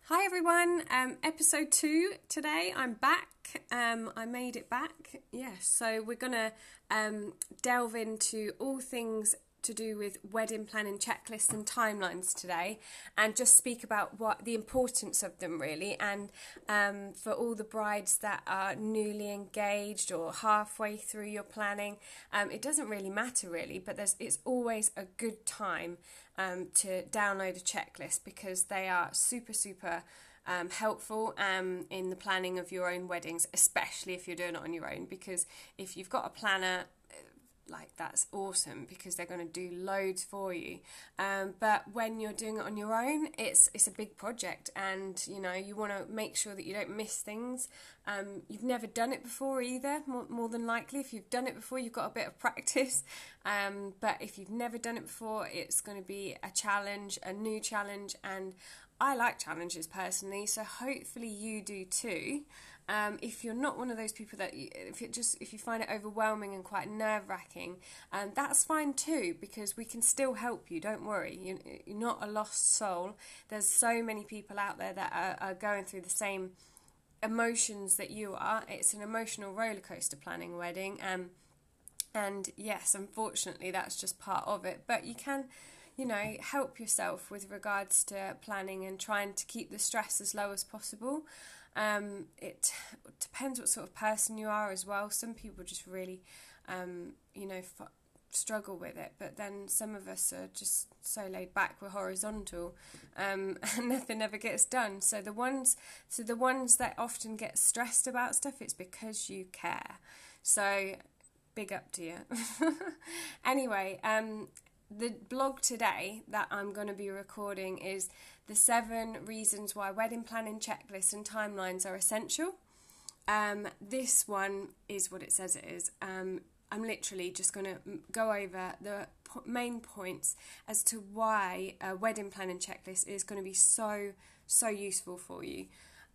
Hi everyone, episode 2 today. I'm back. I made it back. Yes, so we're gonna delve into all things to do with wedding planning checklists and timelines today, and just speak about what the importance of them really, and for all the brides that are newly engaged or halfway through your planning, it doesn't really matter really, but it's always a good time to download a checklist because they are super helpful in the planning of your own weddings, especially if you're doing it on your own, because if you've got a planner, that's awesome because they're going to do loads for you, but when you're doing it on your own, it's a big project, and you want to make sure that you don't miss things. You've never done it before either, more than likely. If you've done it before, you've got a bit of practice, but if you've never done it before, it's going to be a challenge, a new challenge, and I like challenges personally, so hopefully you do too. If you're not one of those people that if you find it overwhelming and quite nerve-wracking, that's fine too, because we can still help you. Don't worry, you're not a lost soul. There's so many people out there that are going through the same emotions that you are. It's an emotional roller coaster planning a wedding, and yes, unfortunately that's just part of it, but you can help yourself with regards to planning and trying to keep the stress as low as possible. It depends what sort of person you are as well. Some people just really, struggle with it, but then some of us are just so laid back, we're horizontal, and nothing ever gets done. So the ones that often get stressed about stuff, it's because you care. So big up to you. Anyway, the blog today that I'm going to be recording is the 7 reasons why wedding planning checklists and timelines are essential. This one is what it says it is. I'm literally just going to go over the main points as to why a wedding planning checklist is going to be so useful for you.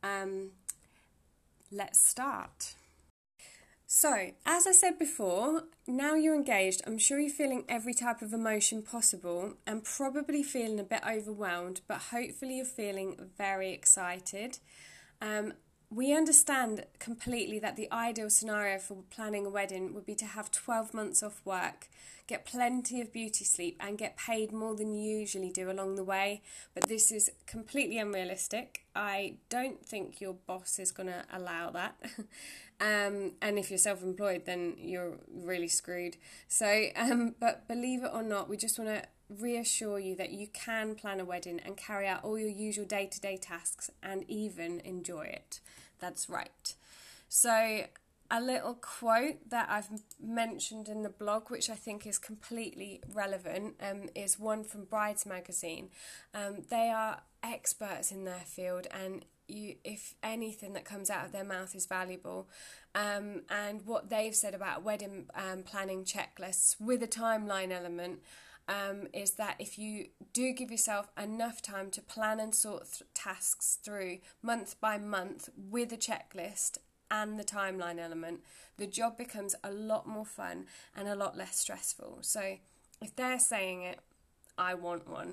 Let's start. So, as I said before, now you're engaged, I'm sure you're feeling every type of emotion possible and probably feeling a bit overwhelmed, but hopefully you're feeling very excited. We understand completely that the ideal scenario for planning a wedding would be to have 12 months off work, get plenty of beauty sleep, and get paid more than you usually do along the way. But this is completely unrealistic. I don't think your boss is going to allow that. And if you're self-employed, then you're really screwed. So, but believe it or not, we just want to reassure you that you can plan a wedding and carry out all your usual day-to-day tasks and even enjoy it. That's right. So a little quote that I've mentioned in the blog, which I think is completely relevant, is one from Brides Magazine. They are experts in their field, and if anything that comes out of their mouth is valuable, and what they've said about wedding planning checklists with a timeline element, is that if you do give yourself enough time to plan and sort tasks through month by month with a checklist and the timeline element, the job becomes a lot more fun and a lot less stressful. So if they're saying it, I want one.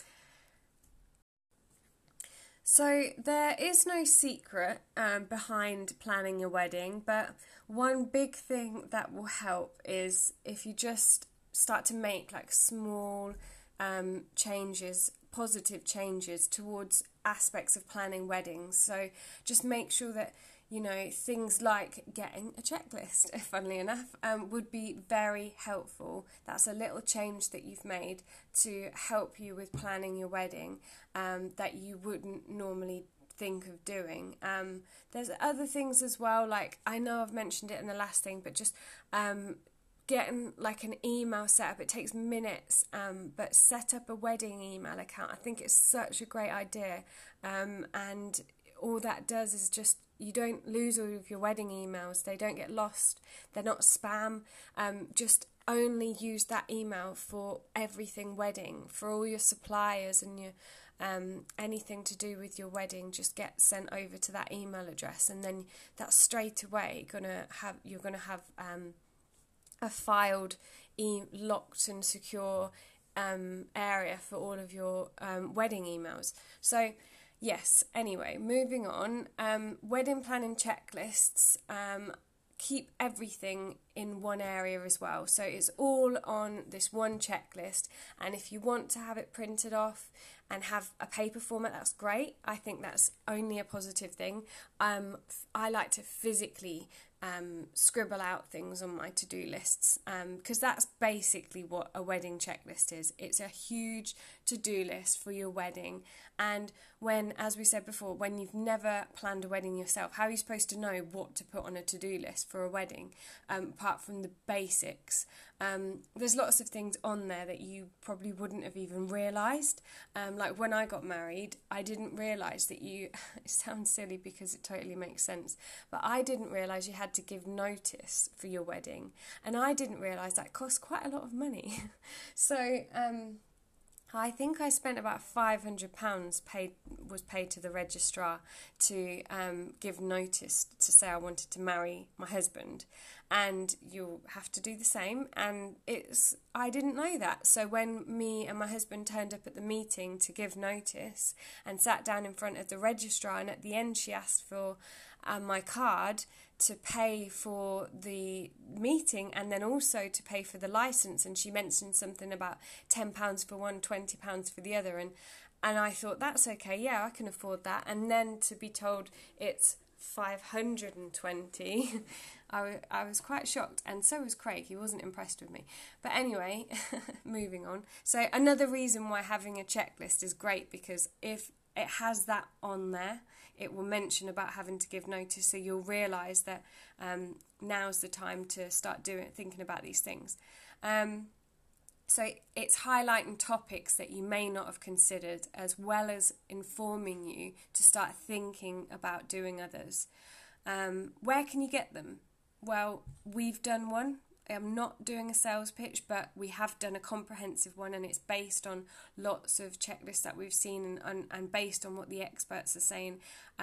So there is no secret behind planning your wedding, but one big thing that will help is if you just start to make small changes, positive changes towards aspects of planning weddings. So just make sure that things like getting a checklist, funnily enough, would be very helpful. That's a little change that you've made to help you with planning your wedding that you wouldn't normally think of doing. There's other things as well, I know I've mentioned it in the last thing, but just getting an email set up. It takes minutes, but set up a wedding email account. I think it's such a great idea, and all that does is just, you don't lose all of your wedding emails. They don't get lost. They're not spam. Just only use that email for everything wedding, for all your suppliers and your anything to do with your wedding. Just get sent over to that email address, and then that's straight away you're gonna have a filed, locked and secure area for all of your wedding emails. So Yes, anyway, moving on. Wedding planning checklists keep everything in one area as well. So it's all on this one checklist. And if you want to have it printed off and have a paper format, that's great. I think that's only a positive thing. I like to physically scribble out things on my to-do lists because that's basically what a wedding checklist is. It's a huge to-do list for your wedding. And when, as we said before, when you've never planned a wedding yourself, how are you supposed to know what to put on a to-do list for a wedding, apart from the basics? There's lots of things on there that you probably wouldn't have even realised. Like when I got married, I didn't realise that it sounds silly because it totally makes sense, but I didn't realise you had to give notice for your wedding, and I didn't realise that cost quite a lot of money. So I think I spent about £500 paid to the registrar to give notice to say I wanted to marry my husband, and you'll have to do the same. And I didn't know that, so when me and my husband turned up at the meeting to give notice and sat down in front of the registrar, and at the end she asked for my card to pay for the meeting and then also to pay for the license, and she mentioned something about £10 for one, £20 for the other, and I thought, that's okay, yeah, I can afford that. And then to be told it's 520 I was quite shocked, and so was Craig. He wasn't impressed with me. But anyway, moving on. So another reason why having a checklist is great, because if it has that on there, it will mention about having to give notice, so you'll realise that now's the time to start thinking about these things. So it's highlighting topics that you may not have considered, as well as informing you to start thinking about doing others. Where can you get them? Well, we've done one. I'm not doing a sales pitch, but we have done a comprehensive one, and it's based on lots of checklists that we've seen and based on what the experts are saying,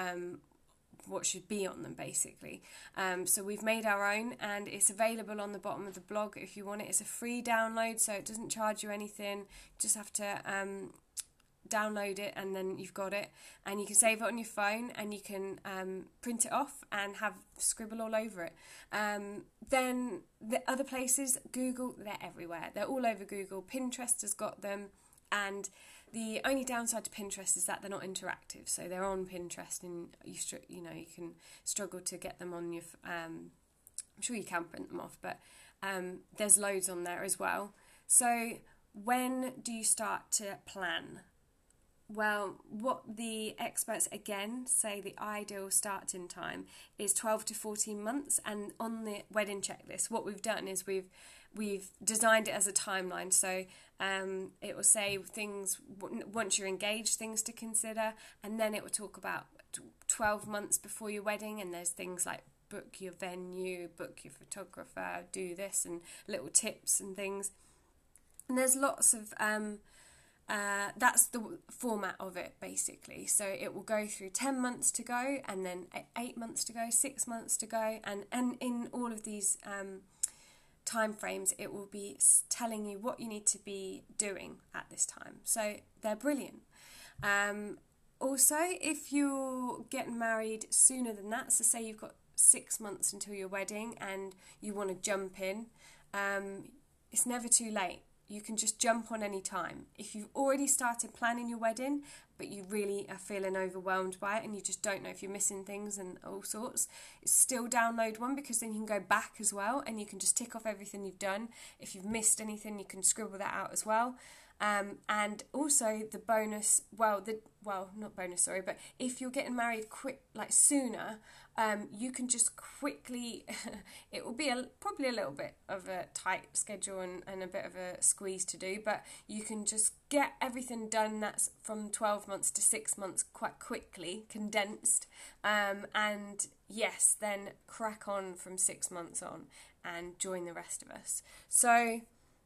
what should be on them, basically. So we've made our own, and it's available on the bottom of the blog if you want it. It's a free download, so it doesn't charge you anything. You just have to download it, and then you've got it, and you can save it on your phone, and you can print it off and have scribble all over it. Then the other places, Google, they're everywhere. They're all over Google. Pinterest has got them, and the only downside to Pinterest is that they're not interactive. So they're on Pinterest, and you can struggle to get them on your. I'm sure you can print them off, but there's loads on there as well. So when do you start to plan? Well, what the experts again say the ideal starting time is 12 to 14 months, and on the wedding checklist, what we've done is we've designed it as a timeline. So it will say things once you're engaged, things to consider, and then it will talk about 12 months before your wedding, and there's things like book your venue, book your photographer, do this, and little tips and things. And there's lots of that's the format of it, basically. So it will go through 10 months to go, and then 8 months to go, 6 months to go, and in all of these time frames, it will be telling you what you need to be doing at this time. So they're brilliant. Also, if you're getting married sooner than that, so say you've got 6 months until your wedding and you want to jump in, it's never too late. You can just jump on any time. If you've already started planning your wedding, but you really are feeling overwhelmed by it and you just don't know if you're missing things and all sorts, still download one, because then you can go back as well and you can just tick off everything you've done. If you've missed anything, you can scribble that out as well. And also the bonus, not bonus, sorry, but if you're getting married sooner, you can just quickly, it will be probably a little bit of a tight schedule and a bit of a squeeze to do, but you can just get everything done that's from 12 months to 6 months quite quickly, condensed, and yes, then crack on from 6 months on and join the rest of us. So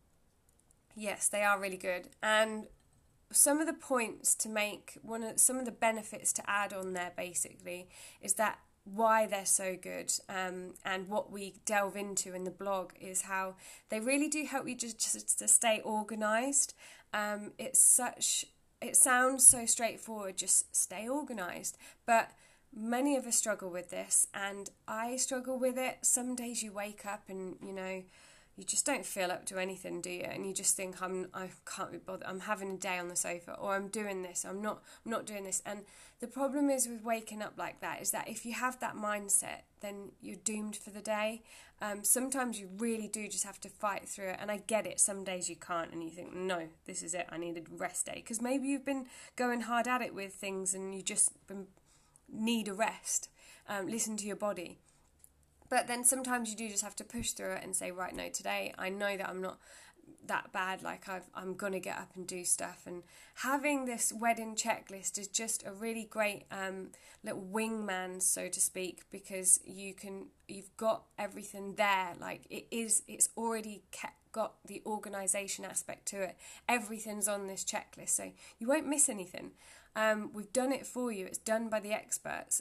yes, they are really good. And some of the points to make, some of the benefits to add on there basically is that why they're so good, and what we delve into in the blog is how they really do help you just to stay organised. It's such it sounds so straightforward, just stay organised, but many of us struggle with this, and I struggle with it. Some days you wake up and, you know, you just don't feel up to anything, do you? And you just think, I can't be bothered. I'm having a day on the sofa, or I'm doing this. I'm not doing this. And the problem is with waking up like that is that if you have that mindset, then you're doomed for the day. Sometimes you really do just have to fight through it. And I get it. Some days you can't, and you think, no, this is it. I need a rest day, because maybe you've been going hard at it with things, and you just need a rest. Listen to your body. But then sometimes you do just have to push through it and say, right, no, today I know that I'm not that bad, like I'm going to get up and do stuff. And having this wedding checklist is just a really great little wingman, so to speak, because you've got everything there. Like it's already got the organisation aspect to it. Everything's on this checklist, so you won't miss anything. We've done it for you. It's done by the experts.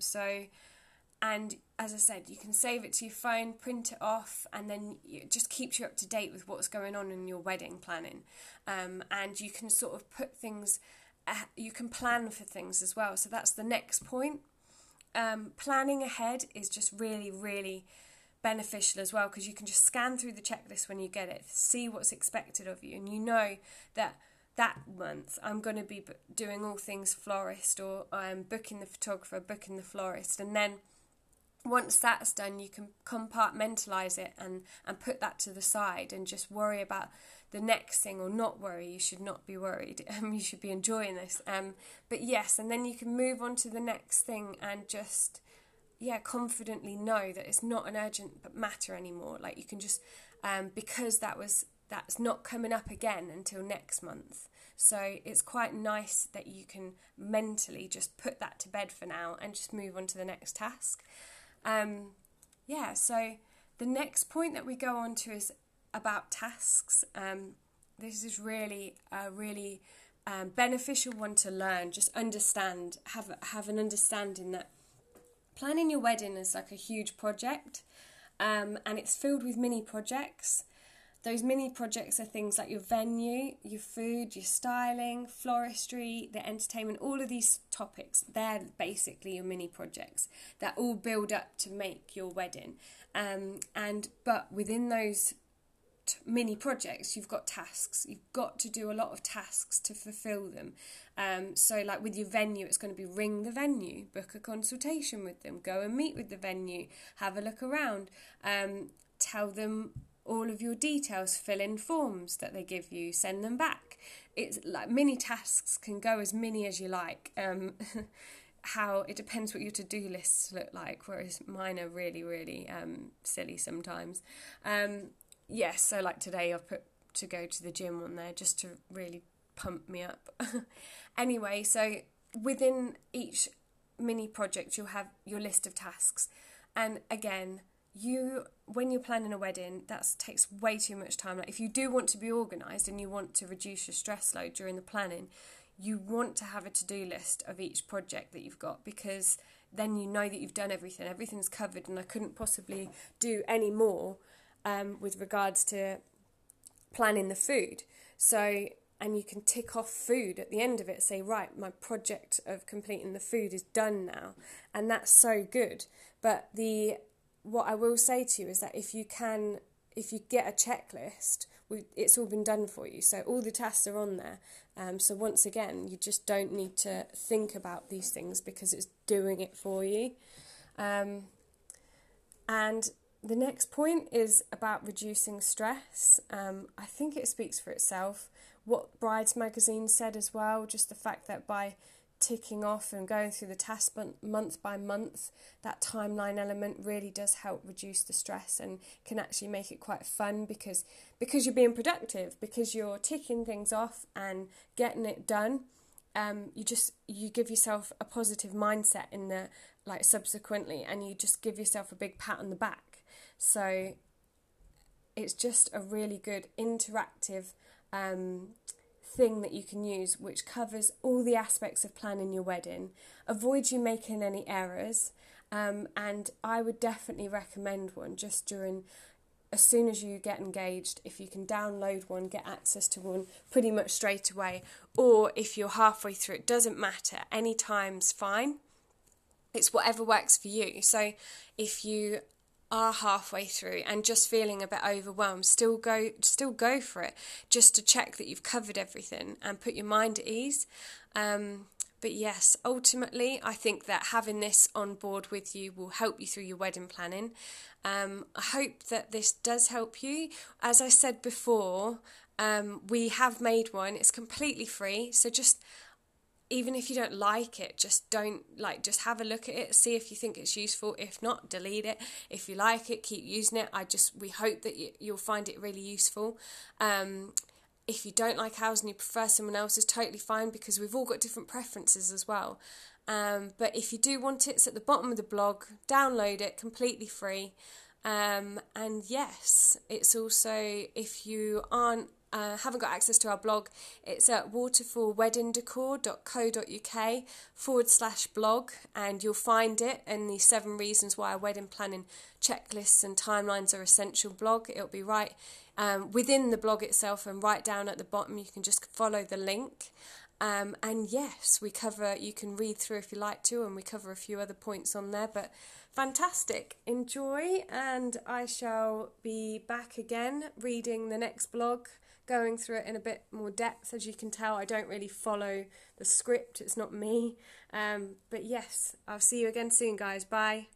And as I said, you can save it to your phone, print it off, and then it just keeps you up to date with what's going on in your wedding planning. And you can sort of put things, you can plan for things as well. So that's the next point. Planning ahead is just really, really beneficial as well, because you can just scan through the checklist when you get it, see what's expected of you, and you know that month I'm going to be doing all things florist, or I'm booking the photographer, booking the florist, and then once that's done, you can compartmentalise it and put that to the side and just worry about the next thing, or not worry. You should not be worried. You should be enjoying this. But yes, and then you can move on to the next thing and just, confidently know that it's not an urgent matter anymore. Like you can just, because that's not coming up again until next month. So it's quite nice that you can mentally just put that to bed for now and just move on to the next task. So the next point that we go on to is about tasks. This is really a really beneficial one to learn. Just understand, have an understanding that planning your wedding is like a huge project, and it's filled with mini projects. Those mini projects are things like your venue, your food, your styling, floristry, the entertainment, all of these topics. They're basically your mini projects that all build up to make your wedding. But within those mini projects, you've got tasks. You've got to do a lot of tasks to fulfill them. So like with your venue, it's going to be ring the venue, book a consultation with them, go and meet with the venue, have a look around, tell them all of your details, fill in forms that they give you, send them back. It's like mini tasks can go as many as you like. How it depends what your to-do lists look like, whereas mine are really, really silly sometimes. So like today I've put to go to the gym on there just to really pump me up. Anyway, so within each mini project you'll have your list of tasks, and again, when you're planning a wedding, that takes way too much time. Like if you do want to be organised and you want to reduce your stress load during the planning, you want to have a to-do list of each project that you've got, because then you know that you've done everything. Everything's covered, and I couldn't possibly do any more with regards to planning the food. So, and you can tick off food at the end of it, say, right, my project of completing the food is done now, and that's so good. But what I will say to you is that if you get a checklist, it's all been done for you. So all the tasks are on there. So once again, you just don't need to think about these things because it's doing it for you. And the next point is about reducing stress. I think it speaks for itself. What Brides Magazine said as well, just the fact that by ticking off and going through the task month by month, that timeline element really does help reduce the stress and can actually make it quite fun because you're being productive, because you're ticking things off and getting it done. You give yourself a positive mindset in the subsequently, and you just give yourself a big pat on the back. So it's just a really good interactive thing that you can use, which covers all the aspects of planning your wedding, avoids you making any errors, and I would definitely recommend one just during as soon as you get engaged, if you can download one, get access to one pretty much straight away, or if you're halfway through, it doesn't matter, any time's fine. It's whatever works for you. So if you are halfway through and just feeling a bit overwhelmed, still go for it, just to check that you've covered everything and put your mind at ease. But yes, ultimately, I think that having this on board with you will help you through your wedding planning. I hope that this does help you. As I said before, we have made one. It's completely free. So just, even if you don't like it, just have a look at it, see if you think it's useful. If not, delete it. If you like it, keep using it. We hope that you'll find it really useful. If you don't like ours and you prefer someone else's, totally fine, because we've all got different preferences as well. But if you do want it, it's at the bottom of the blog. Download it, completely free. And yes, it's also, if you haven't got access to our blog, it's at waterfallweddingdecor.co.uk/blog, and you'll find it in the 7 reasons why wedding planning checklists and timelines are essential blog. It'll be right within the blog itself, and right down at the bottom you can just follow the link. And yes, you can read through if you like to, and we cover a few other points on there. But fantastic, enjoy, and I shall be back again reading the next blog, going through it in a bit more depth. As you can tell, I don't really follow the script, it's not me. But yes, I'll see you again soon, guys. Bye.